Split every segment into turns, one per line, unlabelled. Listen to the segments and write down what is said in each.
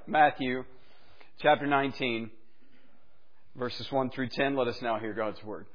Matthew chapter 19, verses 1 through 10. Let us now hear God's Word.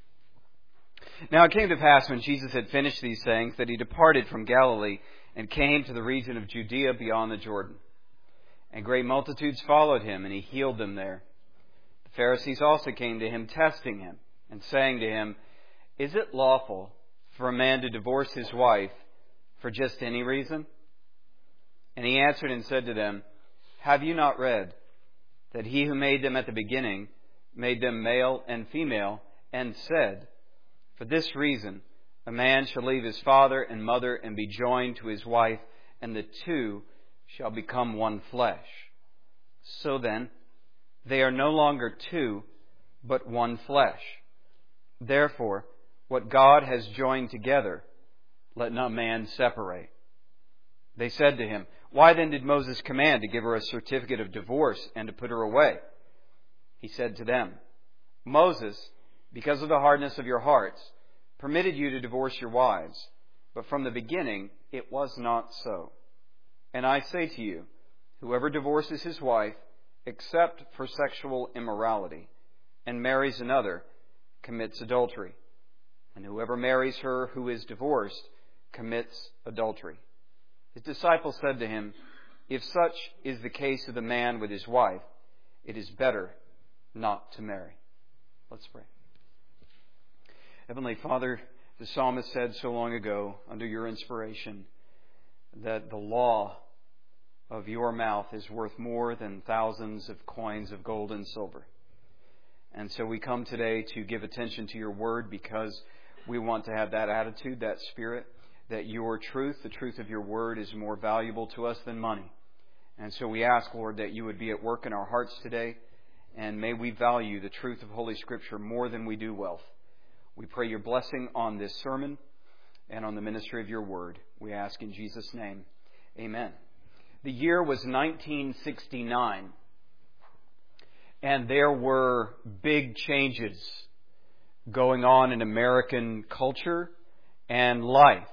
Now it came to pass when Jesus had finished these sayings that he departed from Galilee and came to the region of Judea beyond the Jordan. And great multitudes followed him, and he healed them there. The Pharisees also came to him, testing him, and saying to him, "Is it lawful for a man to divorce his wife for just any reason?" And he answered and said to them, "Have you not read that he who made them at the beginning made them male and female, and said, 'For this reason a man shall leave his father and mother and be joined to his wife, and the two shall become one flesh'? So then, they are no longer two, but one flesh. Therefore, what God has joined together, let not man separate." They said to him, "Why then did Moses command to give her a certificate of divorce and to put her away?" He said to them, "Moses, because of the hardness of your hearts, permitted you to divorce your wives, but from the beginning it was not so. And I say to you, whoever divorces his wife, except for sexual immorality, and marries another, commits adultery. And whoever marries her who is divorced commits adultery." His disciples said to him, "If such is the case of the man with his wife, it is better not to marry." Let's pray. Heavenly Father, the psalmist said so long ago, under your inspiration, that the law of your mouth is worth more than thousands of coins of gold and silver. And so we come today to give attention to your word because we want to have that attitude, that spirit, that your truth, the truth of your word, is more valuable to us than money. And so we ask, Lord, that you would be at work in our hearts today, and may we value the truth of Holy Scripture more than we do wealth. We pray your blessing on this sermon and on the ministry of your word. We ask in Jesus' name, amen. The year was 1969, and there were big changes going on in American culture and life,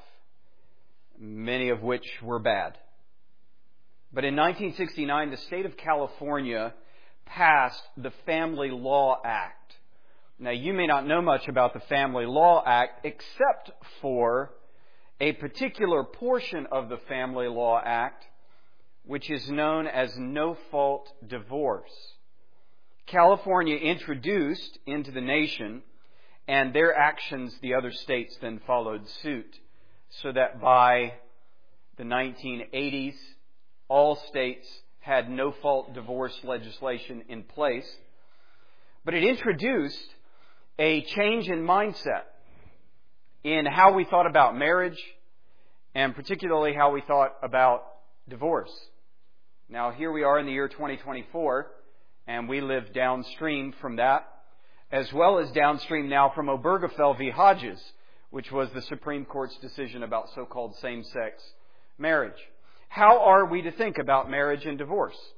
many of which were bad. But in 1969, the state of California passed the Family Law Act. Now, you may not know much about the Family Law Act except for a particular portion of the Family Law Act, which is known as no-fault divorce. California introduced into the nation, and their actions, the other states then followed suit, so that by the 1980s, all states had no-fault divorce legislation in place. But it introduced a change in mindset in how we thought about marriage, and particularly how we thought about divorce. Now, here we are in the year 2024, and we live downstream from that, as well as downstream now from Obergefell v. Hodges, which was the Supreme Court's decision about so-called same-sex marriage. How are we to think about marriage and divorce?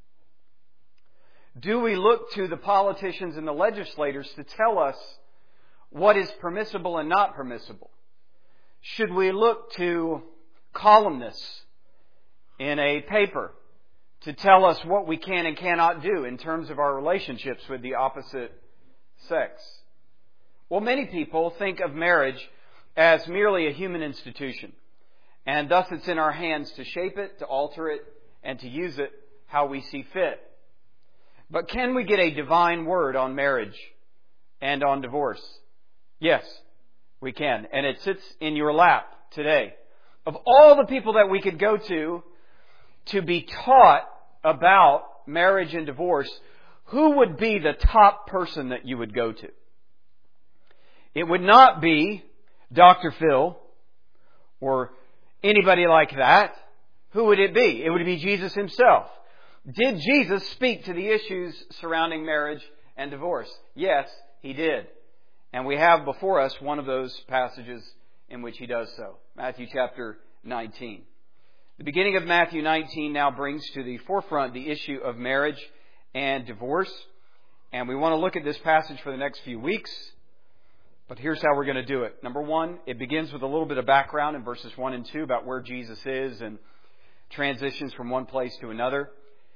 Do we look to the politicians and the legislators to tell us what is permissible and not permissible? Should we look to columnists in a paper to tell us what we can and cannot do in terms of our relationships with the opposite sex? Well, many people think of marriage as merely a human institution, and thus it's in our hands to shape it, to alter it, and to use it how we see fit. But can we get a divine word on marriage and on divorce? Yes, we can. And it sits in your lap today. Of all the people that we could go to be taught about marriage and divorce, who would be the top person that you would go to? It would not be Dr. Phil or anybody like that. Who would it be? It would be Jesus himself. Did Jesus speak to the issues surrounding marriage and divorce? Yes, he did. And we have before us one of those passages in which he does so. Matthew chapter 19. The beginning of Matthew 19 now brings to the forefront the issue of marriage and divorce. And we want to look at this passage for the next few weeks. But here's how we're going to do it. Number one, it begins with a little bit of background in verses 1 and 2 about where Jesus is and transitions from one place to another.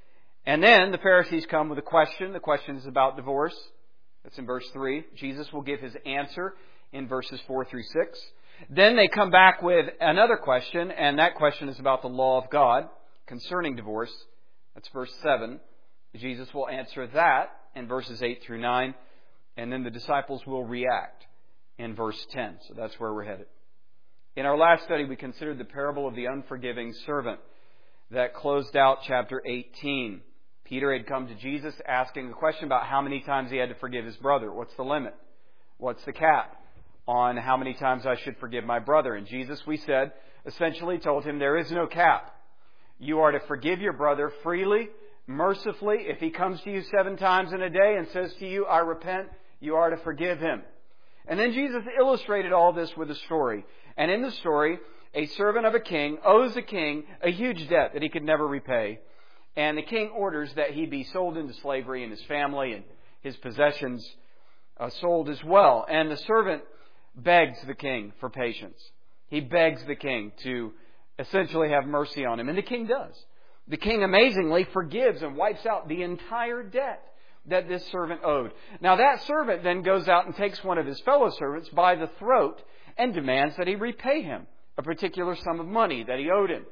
And then the Pharisees come with a question. The question is about divorce. That's in verse 3. Jesus will give his answer in verses 4 through 6. Then they come back with another question, and that question is about the law of God concerning divorce. That's verse 7. Jesus will answer that in verses 8 through 9. And then the disciples will react in verse 10. So that's where we're headed. In our last study, we considered the parable of the unforgiving servant that closed out chapter 18. Peter had come to Jesus asking a question about how many times he had to forgive his brother. What's the limit? What's the cap on how many times I should forgive my brother? And Jesus, we said, essentially told him there is no cap. You are to forgive your brother freely, mercifully. If he comes to you 7 times in a day and says to you, I repent, you are to forgive him. And then Jesus illustrated all this with a story. And in the story, a servant of a king owes a king a huge debt that he could never repay. And the king orders that he be sold into slavery, and his family and his possessions sold as well. And the servant begs the king for patience. He begs the king to essentially have mercy on him. And the king does. The king amazingly forgives and wipes out the entire debt that this servant owed. Now that servant then goes out and takes one of his fellow servants by the throat and demands that he repay him a particular sum of money that he owed him.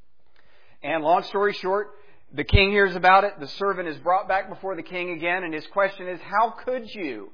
And long story short, the king hears about it. The servant is brought back before the king again. And his question is, how could you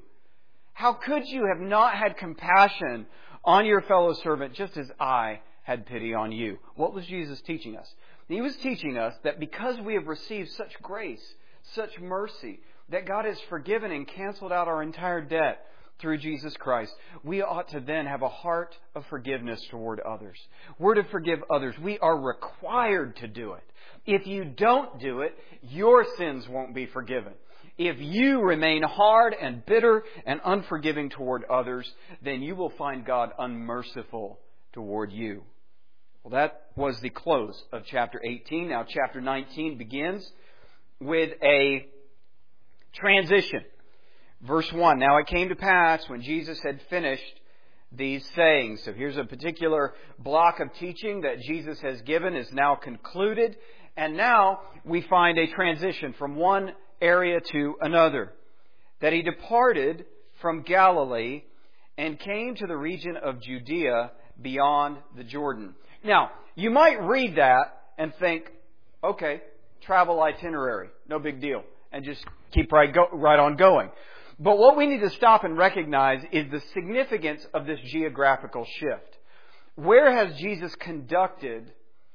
have not had compassion on your fellow servant just as I had pity on you? What was Jesus teaching us? He was teaching us that because we have received such grace, such mercy, that God has forgiven and canceled out our entire debt through Jesus Christ, we ought to then have a heart of forgiveness toward others. We're to forgive others. We are required to do it. If you don't do it, your sins won't be forgiven. If you remain hard and bitter and unforgiving toward others, then you will find God unmerciful toward you. Well, that was the close of chapter 18. Now chapter 19 begins with a transition. Verse 1, now it came to pass when Jesus had finished these sayings. So here's a particular block of teaching that Jesus has given is now concluded. And now we find a transition from one area to another. That he departed from Galilee and came to the region of Judea beyond the Jordan. Now, you might read that and think, okay, travel itinerary, no big deal, and just keep right on going. But what we need to stop and recognize is the significance of this geographical shift. Where has Jesus conducted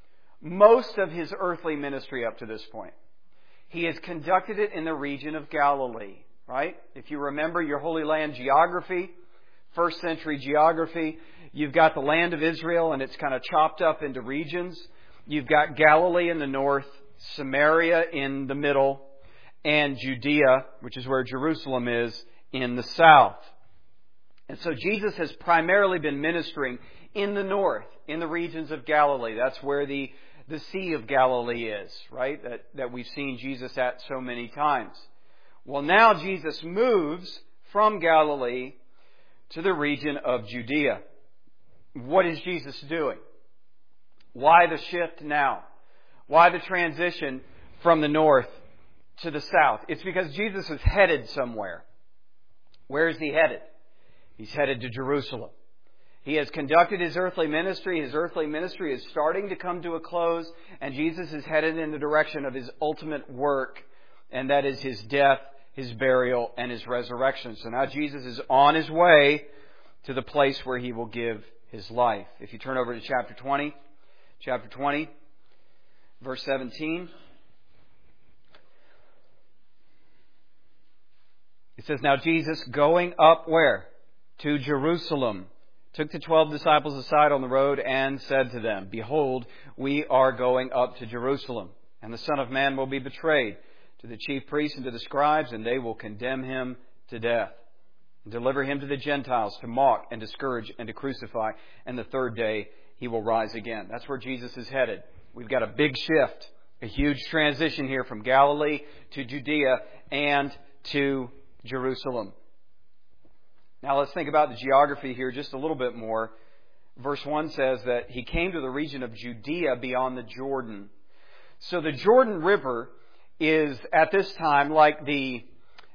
most of his earthly ministry up to this point? He has conducted it in the region of Galilee, right? If you remember your Holy Land geography, first century geography, you've got the land of Israel and it's kind of chopped up into regions. You've got Galilee in the north, Samaria in the middle, and Judea, which is where Jerusalem is, in the south. And so Jesus has primarily been ministering in the north, in the regions of Galilee. That's where the Sea of Galilee is, right? That we've seen Jesus at so many times. Well, now Jesus moves from Galilee to the region of Judea. What is Jesus doing? Why the shift now? Why the transition from the north to the south? It's because Jesus is headed somewhere. Where is he headed? He's headed to Jerusalem. He has conducted his earthly ministry. His earthly ministry is starting to come to a close, and Jesus is headed in the direction of his ultimate work, and that is his death, his burial, and his resurrection. So now Jesus is on his way to the place where he will give his life. If you turn over to chapter 20, verse 17. It says, now Jesus, going up where? To Jerusalem, took the 12 disciples aside on the road and said to them, behold, we are going up to Jerusalem, and the Son of Man will be betrayed to the chief priests and to the scribes, and they will condemn him to death, and deliver him to the Gentiles to mock and to scourge and to crucify, and the third day he will rise again. That's where Jesus is headed. We've got a big shift, a huge transition here from Galilee to Judea and to Jerusalem. Now let's think about the geography here just a little bit more. Verse 1 says that he came to the region of Judea beyond the Jordan. So the Jordan River is at this time like the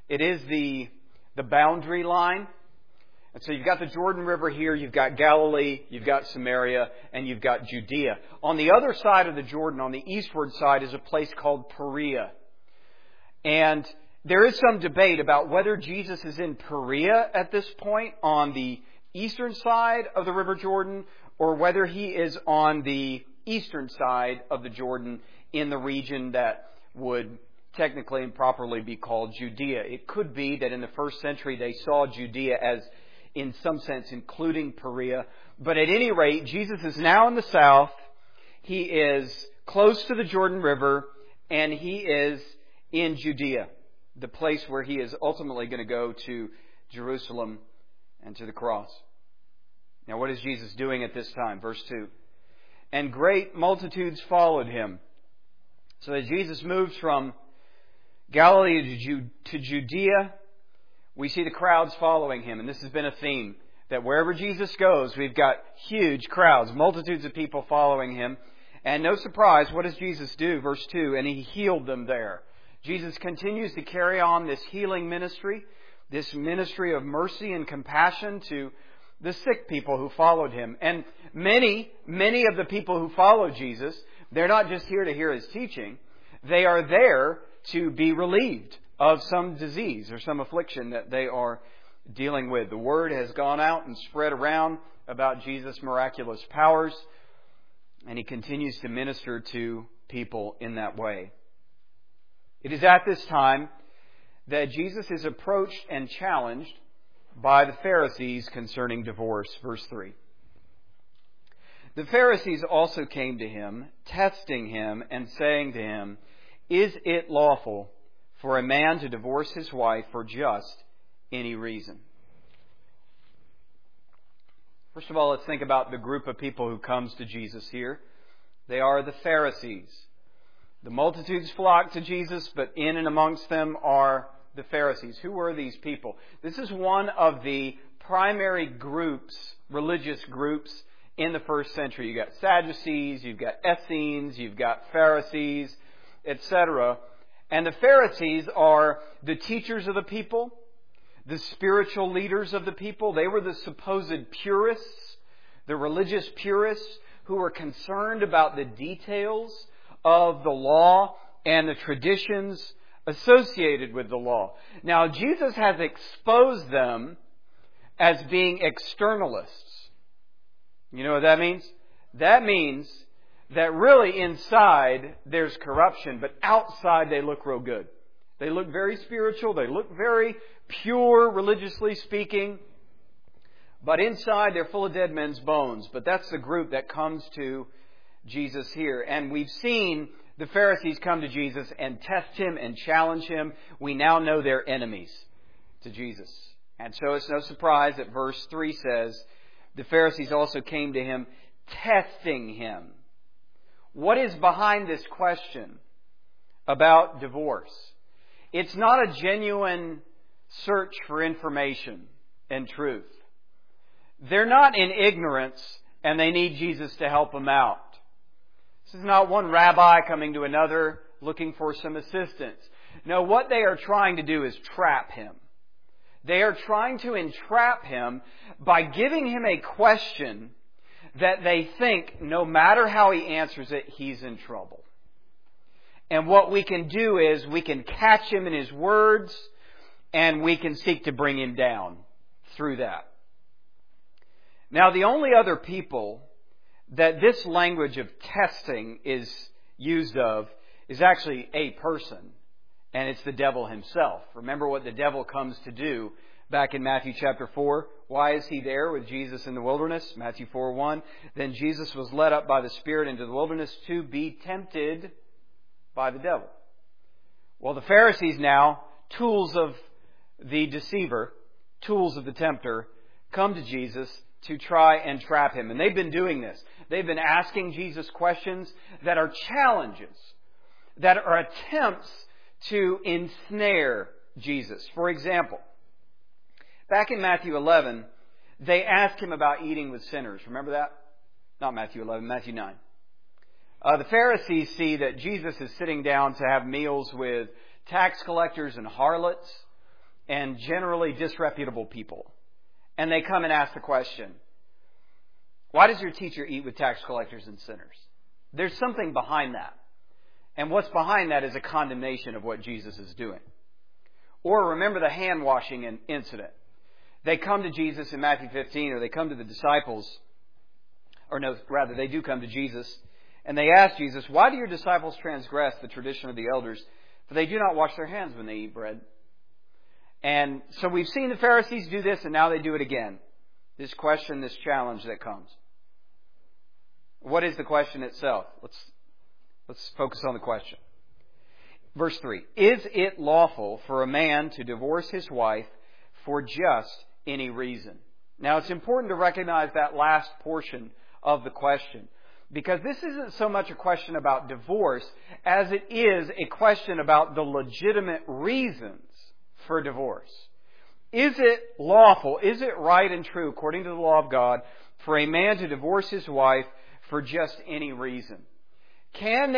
boundary line. And so you've got the Jordan River here, you've got Galilee, you've got Samaria, and you've got Judea. On the other side of the Jordan, on the eastward side, is a place called Perea. And there is some debate about whether Jesus is in Perea at this point on the eastern side of the River Jordan, or whether he is on the eastern side of the Jordan in the region that would technically and properly be called Judea. It could be that in the first century they saw Judea as, in some sense, including Perea. But at any rate, Jesus is now in the south. He is close to the Jordan River, and he is in Judea, the place where he is ultimately going to go to Jerusalem and to the cross. Now, what is Jesus doing at this time? Verse 2. And great multitudes followed him. So as Jesus moves from Galilee to Judea, we see the crowds following him. And this has been a theme, that wherever Jesus goes, we've got huge crowds, multitudes of people following him. And no surprise, what does Jesus do? Verse 2, and he healed them there. Jesus continues to carry on this healing ministry, this ministry of mercy and compassion to the sick people who followed him. And many of the people who follow Jesus, they're not just here to hear his teaching. They are there to be relieved of some disease or some affliction that they are dealing with. The word has gone out and spread around about Jesus' miraculous powers, and he continues to minister to people in that way. It is at this time that Jesus is approached and challenged by the Pharisees concerning divorce. Verse 3. The Pharisees also came to him, testing him and saying to him, is it lawful for a man to divorce his wife for just any reason? First of all, let's think about the group of people who comes to Jesus here. They are the Pharisees. The multitudes flock to Jesus, but in and amongst them are the Pharisees. Who were these people? This is one of the primary groups, religious groups, in the first century. You've got Sadducees, you've got Essenes, you've got Pharisees, etc. And the Pharisees are the teachers of the people, the spiritual leaders of the people. They were the supposed purists, the religious purists who were concerned about the details of the law and the traditions associated with the law. Now, Jesus has exposed them as being externalists. You know what that means? That means that really inside there's corruption, but outside they look real good. They look very spiritual. They look very pure, religiously speaking. But inside they're full of dead men's bones. But that's the group that comes to Jesus here. And we've seen the Pharisees come to Jesus and test him and challenge him. We now know they're enemies to Jesus. And so it's no surprise that verse 3 says, the Pharisees also came to him, testing him. What is behind this question about divorce? It's not a genuine search for information and truth. They're not in ignorance and they need Jesus to help them out. This is not one rabbi coming to another looking for some assistance. No, what they are trying to do is trap him. They are trying to entrap him by giving him a question that they think no matter how he answers it, he's in trouble. And what we can do is we can catch him in his words and we can seek to bring him down through that. Now, the only other people that this language of testing is used of is actually a person, and it's the devil himself. Remember what the devil comes to do back in Matthew chapter 4. Why is he there with Jesus in the wilderness? Matthew 4:1. Then Jesus was led up by the Spirit into the wilderness to be tempted by the devil. Well, the Pharisees now, tools of the deceiver, tools of the tempter, come to Jesus to try and trap him. And they've been doing this. They've been asking Jesus questions that are challenges, that are attempts to ensnare Jesus. For example, back in Matthew 11, they asked him about eating with sinners. Remember that? Not Matthew 11, Matthew 9. The Pharisees see that Jesus is sitting down to have meals with tax collectors and harlots and generally disreputable people. And they come and ask the question, why does your teacher eat with tax collectors and sinners? There's something behind that. And what's behind that is a condemnation of what Jesus is doing. Or remember the hand washing incident. They come to Jesus in Matthew 15, or they come to the disciples, or no, rather they do come to Jesus, and they ask Jesus, why do your disciples transgress the tradition of the elders? For they do not wash their hands when they eat bread. And so we've seen the Pharisees do this, and now they do it again. This question, this challenge that comes. What is the question itself? Let's focus on the question. Verse 3. Is it lawful for a man to divorce his wife for just any reason? Now it's important to recognize that last portion of the question, because this isn't so much a question about divorce as it is a question about the legitimate reasons for divorce. Is it lawful, is it right and true, according to the law of God, for a man to divorce his wife for just any reason? Can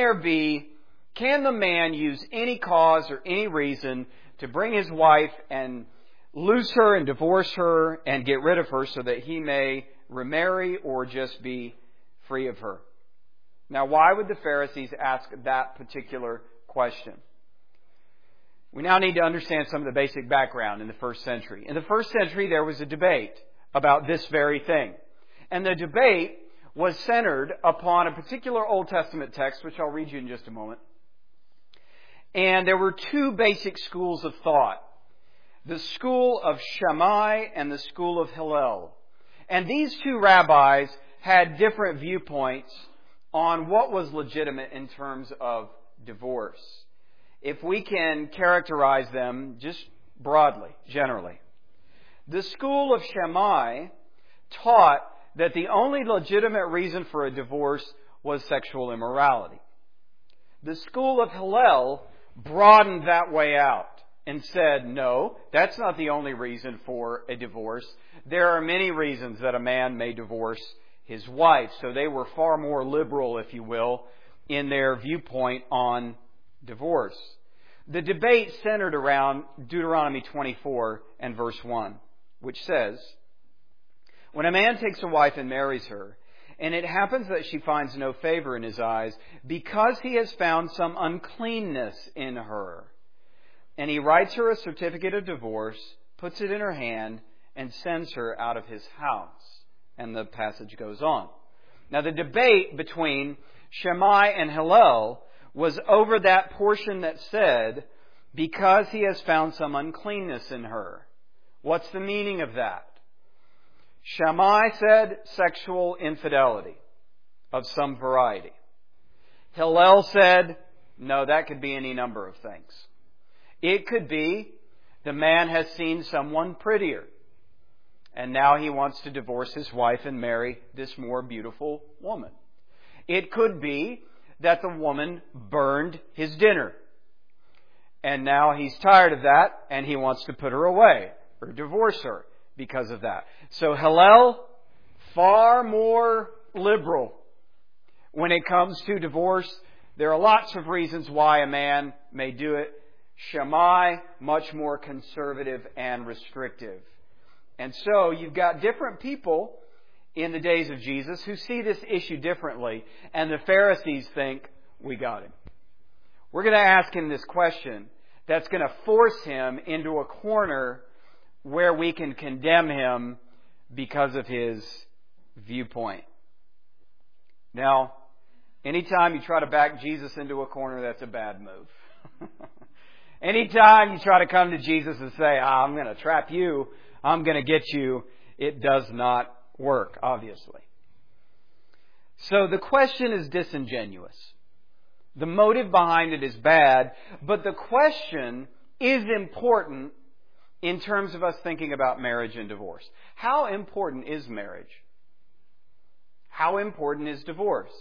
the man use any cause or any reason to bring his wife and lose her and divorce her and get rid of her so that he may remarry or just be free of her? Now, why would the Pharisees ask that particular question? We now need to understand some of the basic background in the first century. In the first century, there was a debate about this very thing. And the debate was centered upon a particular Old Testament text, which I'll read you in just a moment. And there were two basic schools of thought. The school of Shammai and the school of Hillel. And these two rabbis had different viewpoints on what was legitimate in terms of divorce. If we can characterize them just broadly, generally. The school of Shammai taught that the only legitimate reason for a divorce was sexual immorality. The school of Hillel broadened that way out and said, no, that's not the only reason for a divorce. There are many reasons that a man may divorce his wife. So they were far more liberal, if you will, in their viewpoint on divorce. The debate centered around Deuteronomy 24 and verse 1, which says, when a man takes a wife and marries her, and it happens that she finds no favor in his eyes, because he has found some uncleanness in her, and he writes her a certificate of divorce, puts it in her hand, and sends her out of his house. And the passage goes on. Now the debate between Shammai and Hillel was over that portion that said, because he has found some uncleanness in her. What's the meaning of that? Shammai said sexual infidelity of some variety. Hillel said, no, that could be any number of things. It could be the man has seen someone prettier, and now he wants to divorce his wife and marry this more beautiful woman. It could be that the woman burned his dinner, and now he's tired of that, and he wants to put her away or divorce her because of that. So Hillel, far more liberal when it comes to divorce. There are lots of reasons why a man may do it. Shammai, much more conservative and restrictive. And so you've got different people in the days of Jesus who see this issue differently. And the Pharisees think, we got him. We're going to ask him this question that's going to force him into a corner where we can condemn him because of his viewpoint. Now, anytime you try to back Jesus into a corner, that's a bad move. Anytime you try to come to Jesus and say, I'm going to trap you, I'm going to get you, it does not work, obviously. So the question is disingenuous. The motive behind it is bad, but the question is important in terms of us thinking about marriage and divorce. How important is marriage? How important is divorce?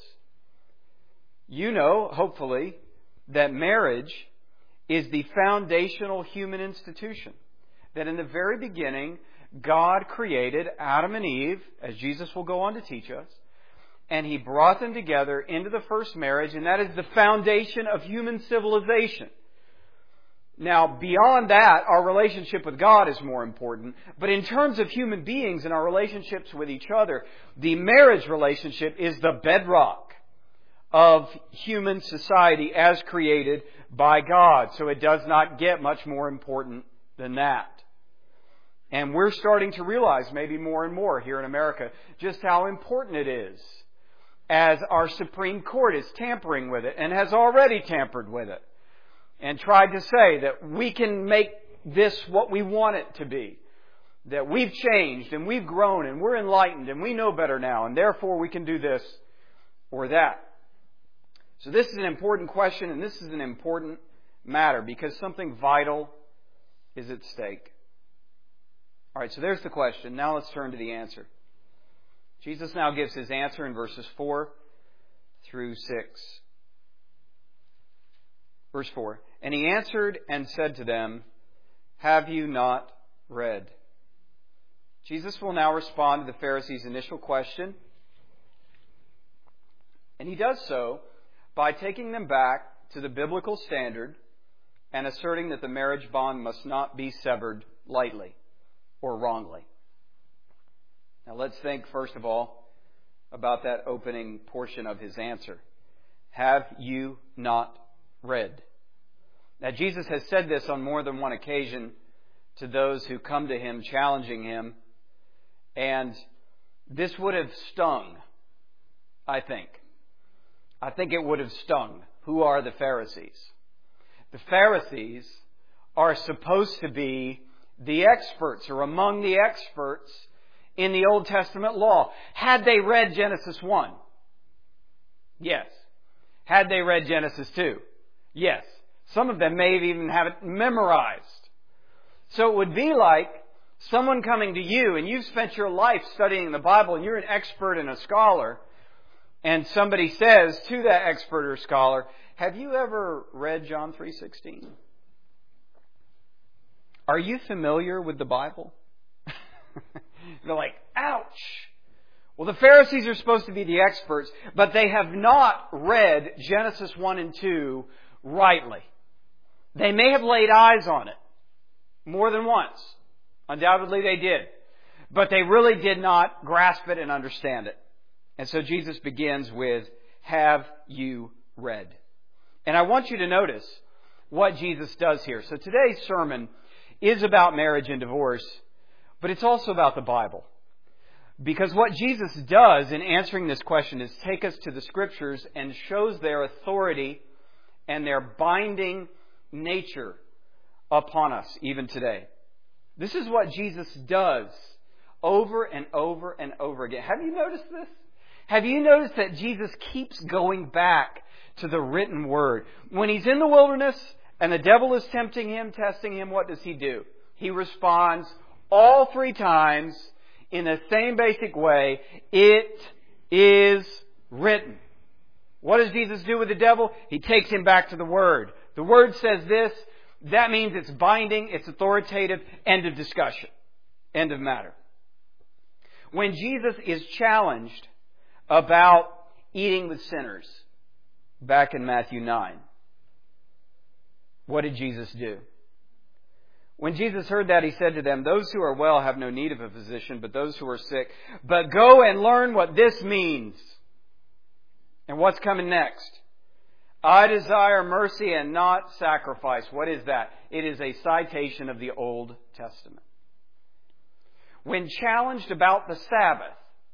You know, hopefully, that marriage is the foundational human institution. That in the very beginning, God created Adam and Eve, as Jesus will go on to teach us, and He brought them together into the first marriage, and that is the foundation of human civilization. Now, beyond that, our relationship with God is more important. But in terms of human beings and our relationships with each other, the marriage relationship is the bedrock of human society as created by God. So it does not get much more important than that. And we're starting to realize, maybe more and more here in America, just how important it is, as our Supreme Court is tampering with it and has already tampered with it and tried to say that we can make this what we want it to be. That we've changed and we've grown and we're enlightened and we know better now, and therefore we can do this or that. So this is an important question, and this is an important matter because something vital is at stake. All right, so there's the question. Now let's turn to the answer. Jesus now gives His answer in verses 4 through 6. Verse 4, "And He answered and said to them, 'Have you not read?'" Jesus will now respond to the Pharisees' initial question. And He does so by taking them back to the biblical standard and asserting that the marriage bond must not be severed lightly or wrongly. Now let's think, first of all, about that opening portion of His answer. Have you not read? Now Jesus has said this on more than one occasion to those who come to Him challenging Him. And this would have stung, I think. I think it would have stung. Who are the Pharisees? The Pharisees are supposed to be the experts, or among the experts in the Old Testament law. Had they read Genesis 1? Yes. Had they read Genesis 2? Yes. Some of them may even have it memorized. So it would be like someone coming to you, and you've spent your life studying the Bible, and you're an expert and a scholar, and somebody says to that expert or scholar, "Have you ever read John 3:16? Are you familiar with the Bible?" They're like, ouch! Well, the Pharisees are supposed to be the experts, but they have not read Genesis 1 and 2 rightly. They may have laid eyes on it more than once. Undoubtedly they did. But they really did not grasp it and understand it. And so Jesus begins with, "Have you read?" And I want you to notice what Jesus does here. So today's sermon is about marriage and divorce, but it's also about the Bible. Because what Jesus does in answering this question is take us to the Scriptures and shows their authority and their binding nature upon us even today. This is what Jesus does over and over and over again. Have you noticed this? Have you noticed that Jesus keeps going back to the written Word? When He's in the wilderness and the devil is tempting Him, testing Him, what does He do? He responds all 3 times in the same basic way. It is written. What does Jesus do with the devil? He takes him back to the Word. The Word says this. That means it's binding, it's authoritative, end of discussion. End of matter. When Jesus is challenged about eating with sinners, back in Matthew 9, what did Jesus do? When Jesus heard that, He said to them, "Those who are well have no need of a physician, but those who are sick. But go and learn what this means." And what's coming next? "I desire mercy and not sacrifice." What is that? It is a citation of the Old Testament. When challenged about the Sabbath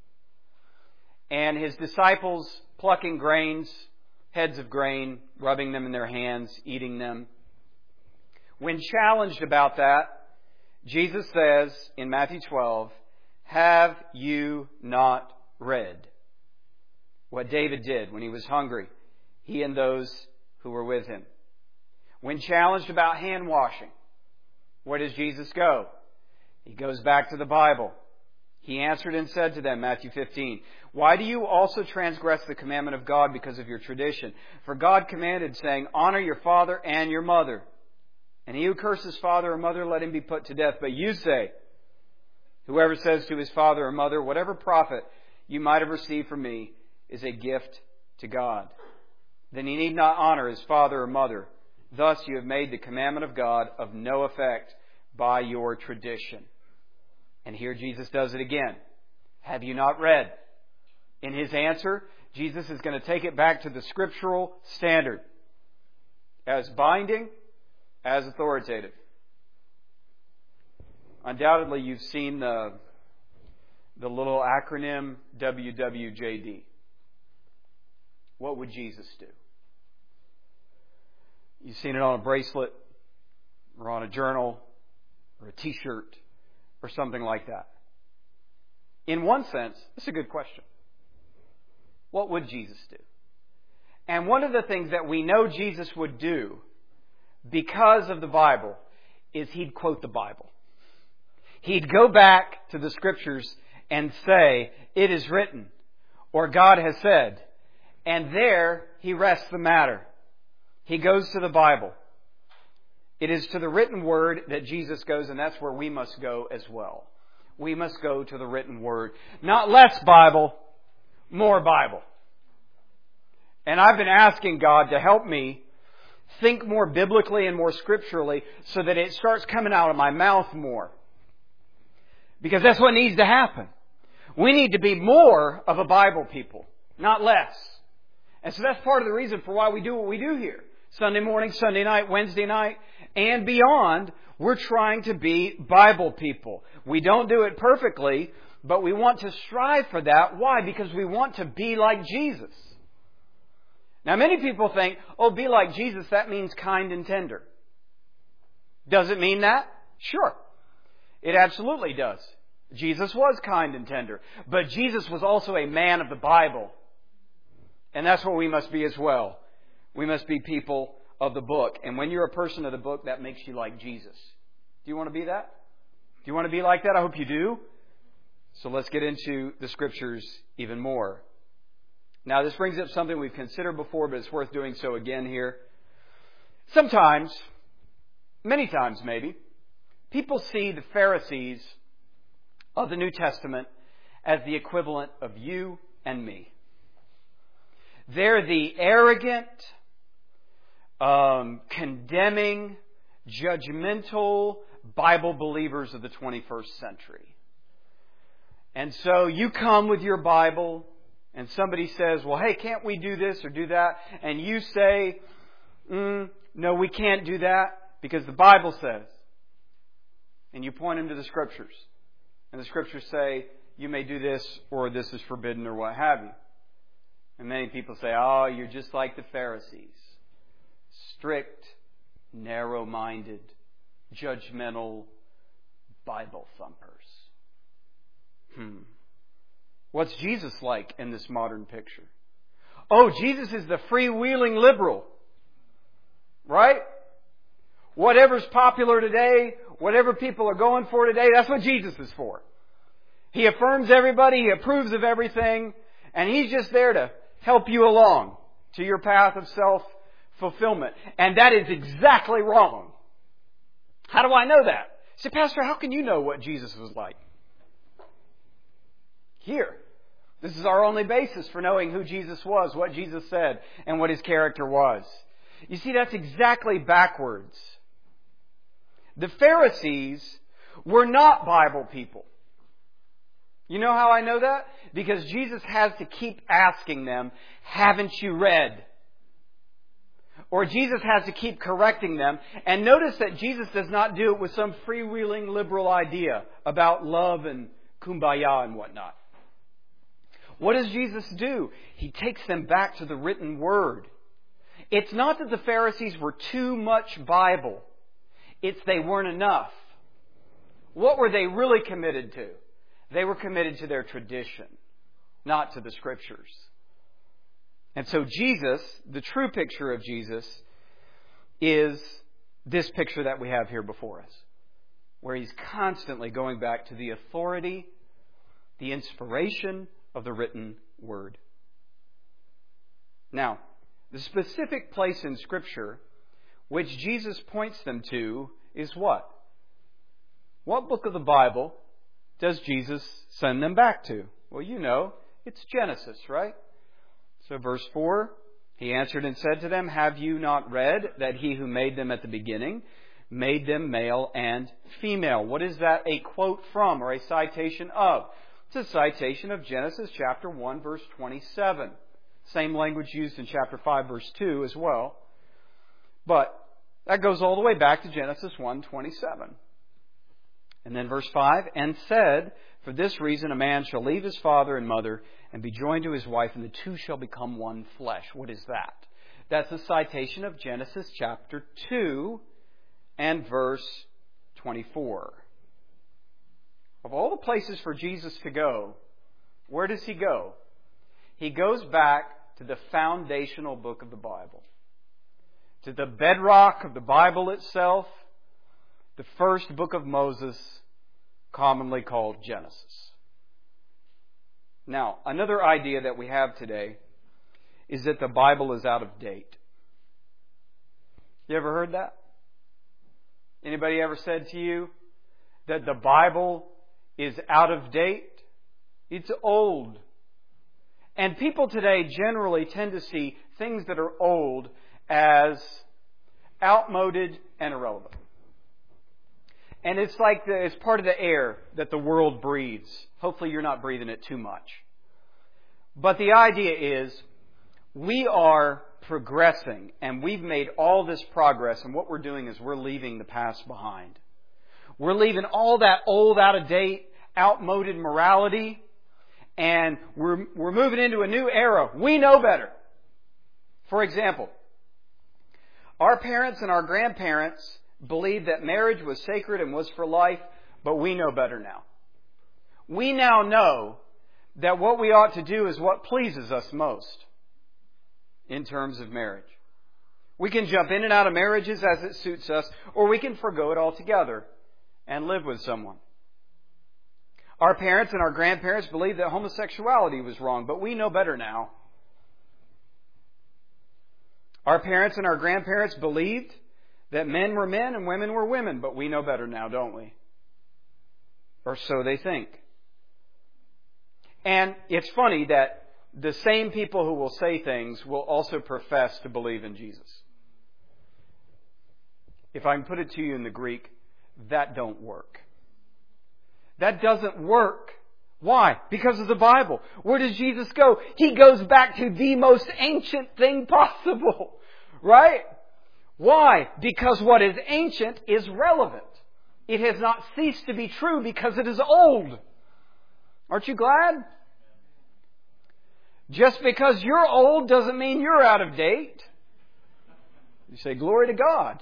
and His disciples plucking grains, heads of grain, rubbing them in their hands, eating them, when challenged about that, Jesus says in Matthew 12, "Have you not read what David did when he was hungry, he and those who were with him?" When challenged about hand washing, where does Jesus go? He goes back to the Bible. He answered and said to them, Matthew 15, "Why do you also transgress the commandment of God because of your tradition? For God commanded, saying, 'Honor your father and your mother. And he who curses father or mother, let him be put to death.' But you say, 'Whoever says to his father or mother, whatever profit you might have received from me, is a gift to God. Then he need not honor his father or mother. Thus you have made the commandment of God of no effect by your tradition. And here Jesus does it again. Have you not read? In his answer, Jesus is going to take it back to the scriptural standard. As binding, as authoritative. Undoubtedly, you've seen the little acronym WWJD. What would Jesus do? You've seen it on a bracelet, or on a journal, or a t-shirt, or something like that. In one sense, it's a good question. What would Jesus do? And one of the things that we know Jesus would do, because of the Bible, is he'd quote the Bible. He'd go back to the Scriptures and say, "It is written," or "God has said." And there, he rests the matter. He goes to the Bible. It is to the written Word that Jesus goes, and that's where we must go as well. We must go to the written Word. Not less Bible, more Bible. And I've been asking God to help me think more biblically and more scripturally so that it starts coming out of my mouth more. Because that's what needs to happen. We need to be more of a Bible people, not less. And so that's part of the reason for why we do what we do here. Sunday morning, Sunday night, Wednesday night, and beyond, we're trying to be Bible people. We don't do it perfectly, but we want to strive for that. Why? Because we want to be like Jesus. Now, many people think, be like Jesus, that means kind and tender. Does it mean that? Sure. It absolutely does. Jesus was kind and tender. But Jesus was also a man of the Bible. And that's what we must be as well. We must be people of the book. And when you're a person of the book, that makes you like Jesus. Do you want to be that? Do you want to be like that? I hope you do. So let's get into the Scriptures even more. Now, this brings up something we've considered before, but it's worth doing so again here. Sometimes, many times maybe, people see the Pharisees of the New Testament as the equivalent of you and me. They're the arrogant, condemning, judgmental Bible believers of the 21st century. And so you come with your Bible, and somebody says, well, hey, can't we do this or do that? And you say, no, we can't do that because the Bible says. And you point them to the Scriptures. And the Scriptures say, you may do this or this is forbidden or what have you. And many people say, you're just like the Pharisees. Strict, narrow-minded, judgmental Bible thumpers. What's Jesus like in this modern picture? Jesus is the freewheeling liberal. Right? Whatever's popular today, whatever people are going for today, that's what Jesus is for. He affirms everybody, He approves of everything, and He's just there to help you along to your path of self-fulfillment. And that is exactly wrong. How do I know that? Say, Pastor, how can you know what Jesus was like? Here. This is our only basis for knowing who Jesus was, what Jesus said, and what His character was. You see, that's exactly backwards. The Pharisees were not Bible people. You know how I know that? Because Jesus has to keep asking them, haven't you read? Or Jesus has to keep correcting them. And notice that Jesus does not do it with some freewheeling liberal idea about love and kumbaya and whatnot. What does Jesus do? He takes them back to the written Word. It's not that the Pharisees were too much Bible. It's they weren't enough. What were they really committed to? They were committed to their tradition, not to the Scriptures. And so Jesus, the true picture of Jesus, is this picture that we have here before us, where He's constantly going back to the authority, the inspiration of the written Word. Now, the specific place in Scripture which Jesus points them to is what? What book of the Bible does Jesus send them back to? Well, you know, it's Genesis, right? So verse 4, He answered and said to them, have you not read that He who made them at the beginning made them male and female? What is that a quote from or a citation of? It's a citation of Genesis chapter 1, verse 27. Same language used in chapter 5, verse 2 as well. But that goes all the way back to Genesis 1:27. And then verse 5, and said, for this reason a man shall leave his father and mother and be joined to his wife, and the two shall become one flesh. What is that? That's a citation of Genesis chapter 2 and verse 24. Of all the places for Jesus to go, where does He go? He goes back to the foundational book of the Bible, to the bedrock of the Bible itself, the first book of Moses, commonly called Genesis. Now, another idea that we have today is that the Bible is out of date. You ever heard that? Anybody ever said to you that the Bible is out of date? It's old. And people today generally tend to see things that are old as outmoded and irrelevant. And it's like it's part of the air that the world breathes. Hopefully you're not breathing it too much. But the idea is we are progressing, and we've made all this progress, and what we're doing is we're leaving the past behind. We're leaving all that old, out-of-date, outmoded morality, and we're moving into a new era. We know better. For example, our parents and our grandparents believed that marriage was sacred and was for life, but we know better now. We now know that what we ought to do is what pleases us most in terms of marriage. We can jump in and out of marriages as it suits us, or we can forgo it altogether and live with someone. Our parents and our grandparents believed that homosexuality was wrong, but we know better now. Our parents and our grandparents believed that men were men and women were women, but we know better now, don't we? Or so they think. And it's funny that the same people who will say things will also profess to believe in Jesus. If I can put it to you in the Greek, that don't work. That doesn't work. Why? Because of the Bible. Where does Jesus go? He goes back to the most ancient thing possible. Right? Why? Because what is ancient is relevant. It has not ceased to be true because it is old. Aren't you glad? Just because you're old doesn't mean you're out of date. You say, glory to God.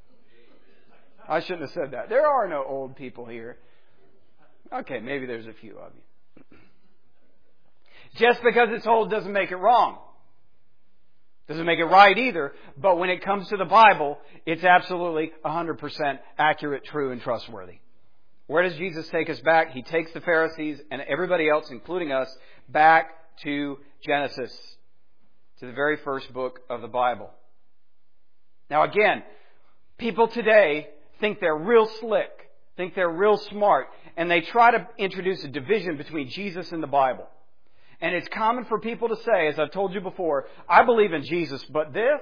I shouldn't have said that. There are no old people here. Okay, maybe there's a few of you. Just because it's old doesn't make it wrong. Doesn't make it right either. But when it comes to the Bible, it's absolutely 100% accurate, true, and trustworthy. Where does Jesus take us back? He takes the Pharisees and everybody else, including us, back to Genesis, to the very first book of the Bible. Now again, people today think they're real slick, think they're real smart, and they try to introduce a division between Jesus and the Bible. And it's common for people to say, as I've told you before, I believe in Jesus, but this,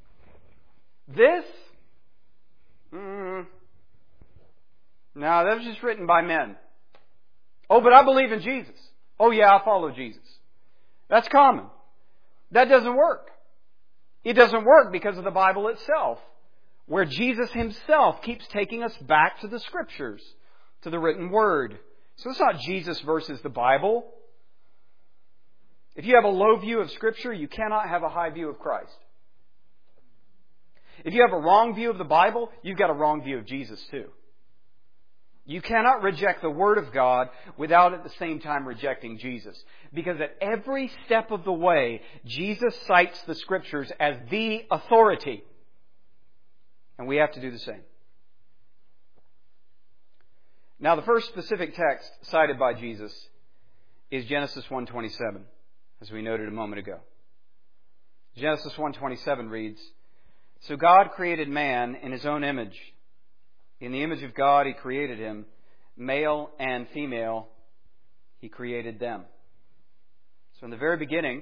no, that was just written by men. Oh, but I believe in Jesus. Oh yeah, I follow Jesus. That's common. That doesn't work. It doesn't work because of the Bible itself, where Jesus Himself keeps taking us back to the Scriptures, to the written Word. So it's not Jesus versus the Bible. If you have a low view of Scripture, you cannot have a high view of Christ. If you have a wrong view of the Bible, you've got a wrong view of Jesus too. You cannot reject the Word of God without at the same time rejecting Jesus. Because at every step of the way, Jesus cites the Scriptures as the authority. And we have to do the same. Now, the first specific text cited by Jesus is Genesis 1:27, as we noted a moment ago. Genesis 1:27 reads, "So God created man in His own image. In the image of God He created him. Male and female He created them." So in the very beginning,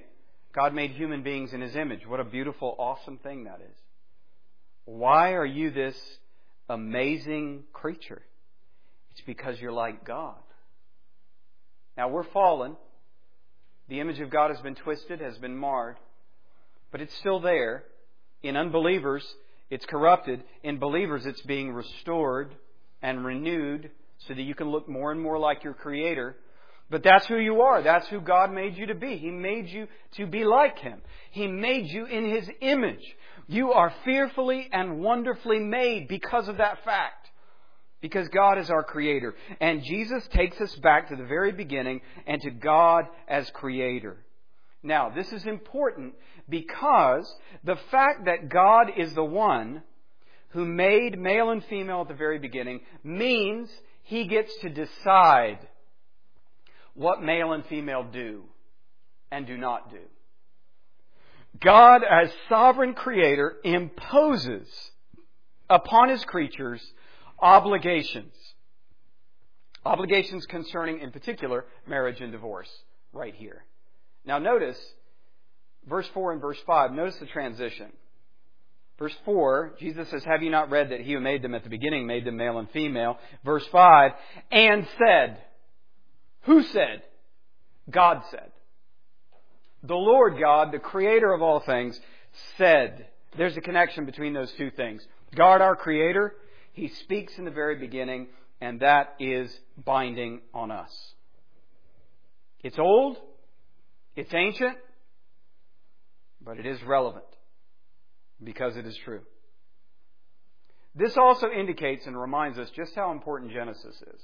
God made human beings in His image. What a beautiful, awesome thing that is. Why are you this amazing creature? It's because you're like God. Now, we're fallen. The image of God has been twisted, has been marred. But it's still there. In unbelievers, it's corrupted. In believers, it's being restored and renewed so that you can look more and more like your Creator. But that's who you are. That's who God made you to be. He made you to be like Him. He made you in His image. You are fearfully and wonderfully made because of that fact. Because God is our Creator. And Jesus takes us back to the very beginning and to God as Creator. Now, this is important because the fact that God is the one who made male and female at the very beginning means He gets to decide what male and female do and do not do. God, as sovereign Creator, imposes upon His creatures obligations. Obligations concerning, in particular, marriage and divorce, right here. Now notice, verse 4 and verse 5, notice the transition. Verse 4, Jesus says, "Have you not read that He who made them at the beginning made them male and female?" Verse 5, "and said." Who said? God said. The Lord God, the Creator of all things, said. There's a connection between those two things. God, our Creator, He speaks in the very beginning, and that is binding on us. It's old, it's ancient, but it is relevant because it is true. This also indicates and reminds us just how important Genesis is.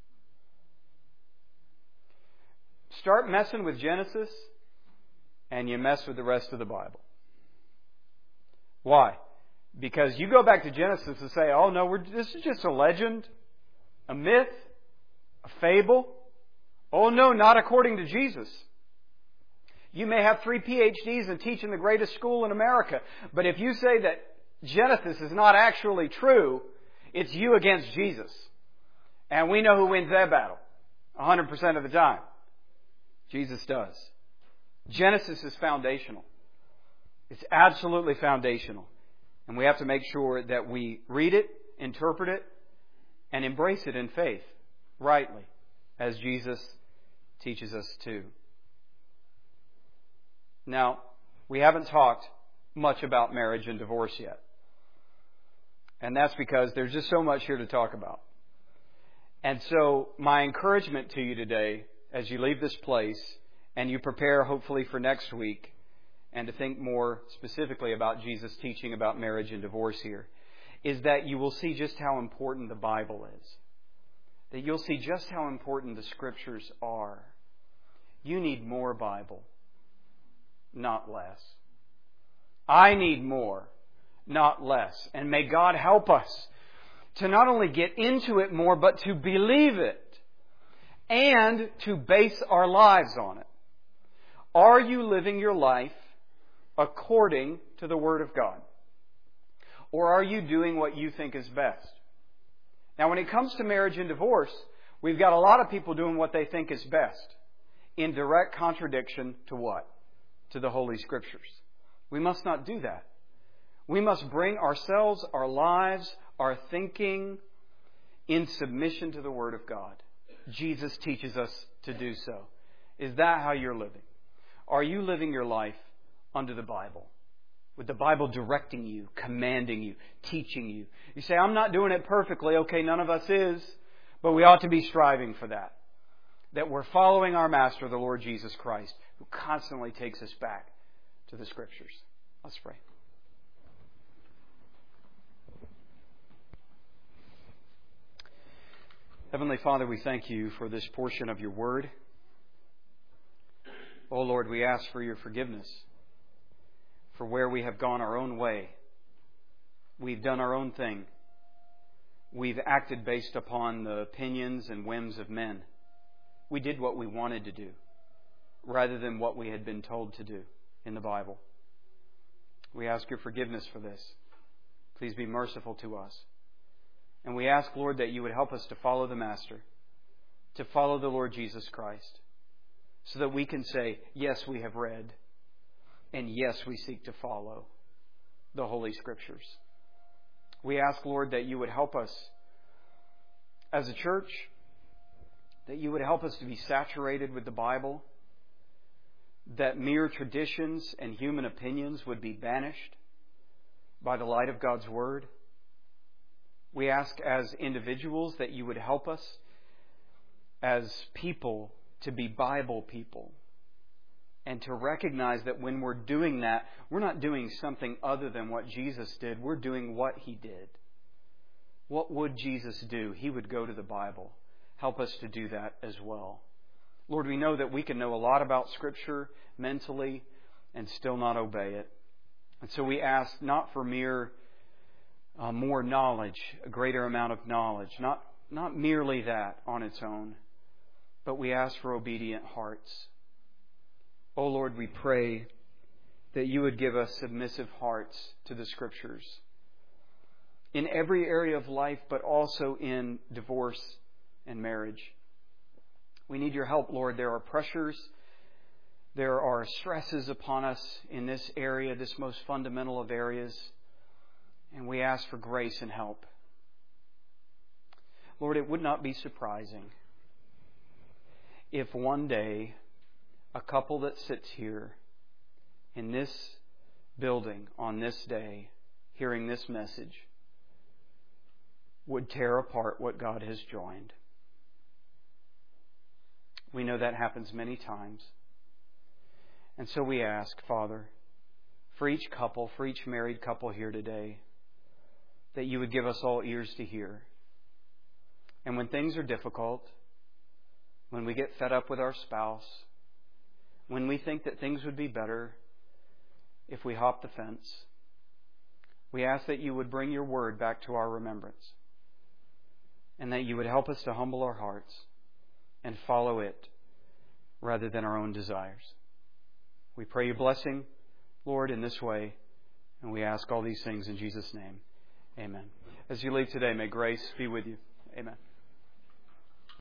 Start messing with Genesis, and you mess with the rest of the Bible. Why? Because you go back to Genesis and say, oh no, this is just a legend, a myth, a fable. Oh no, not according to Jesus. You may have 3 PhDs and teach in the greatest school in America, but if you say that Genesis is not actually true, it's you against Jesus. And we know who wins that battle 100% of the time. Jesus does. Genesis is foundational. It's absolutely foundational. And we have to make sure that we read it, interpret it, and embrace it in faith, rightly, as Jesus teaches us to. Now, we haven't talked much about marriage and divorce yet. And that's because there's just so much here to talk about. And so, my encouragement to you today, as you leave this place, and you prepare hopefully for next week, and to think more specifically about Jesus' teaching about marriage and divorce here, is that you will see just how important the Bible is. That you'll see just how important the Scriptures are. You need more Bible, not less. I need more, not less. And may God help us to not only get into it more, but to believe it and to base our lives on it. Are you living your life according to the Word of God? Or are you doing what you think is best? Now, when it comes to marriage and divorce, we've got a lot of people doing what they think is best, in direct contradiction to what? To the Holy Scriptures. We must not do that. We must bring ourselves, our lives, our thinking in submission to the Word of God. Jesus teaches us to do so. Is that how you're living? Are you living your life under the Bible? With the Bible directing you, commanding you, teaching you. You say, I'm not doing it perfectly. Okay, none of us is. But we ought to be striving for that. That we're following our Master, the Lord Jesus Christ, who constantly takes us back to the Scriptures. Let's pray. Heavenly Father, we thank you for this portion of your Word. Oh Lord, we ask for your forgiveness for where we have gone our own way. We've done our own thing. We've acted based upon the opinions and whims of men. We did what we wanted to do rather than what we had been told to do in the Bible. We ask your forgiveness for this. Please be merciful to us. And we ask, Lord, that you would help us to follow the Master, to follow the Lord Jesus Christ, so that we can say, yes, we have read. And yes, we seek to follow the Holy Scriptures. We ask, Lord, that you would help us as a church, that you would help us to be saturated with the Bible, that mere traditions and human opinions would be banished by the light of God's Word. We ask as individuals that you would help us as people to be Bible people and to recognize that when we're doing that, we're not doing something other than what Jesus did. We're doing what He did. What would Jesus do? He would go to the Bible. Help us to do that as well. Lord, we know that we can know a lot about Scripture mentally and still not obey it. And so we ask not for mere more knowledge, a greater amount of knowledge, not merely that on its own, but we ask for obedient hearts. Oh Lord, we pray that you would give us submissive hearts to the Scriptures in every area of life, but also in divorce and marriage. We need your help, Lord. There are pressures, there are stresses upon us in this area, this most fundamental of areas, and we ask for grace and help. Lord, it would not be surprising if one day a couple that sits here in this building on this day, hearing this message, would tear apart what God has joined. We know that happens many times. And so we ask, Father, for each couple, for each married couple here today, that you would give us all ears to hear. And when things are difficult, when we get fed up with our spouse, when we think that things would be better if we hop the fence, we ask that you would bring your word back to our remembrance and that you would help us to humble our hearts and follow it rather than our own desires. We pray your blessing, Lord, in this way, and we ask all these things in Jesus' name. Amen. As you leave today, may grace be with you. Amen.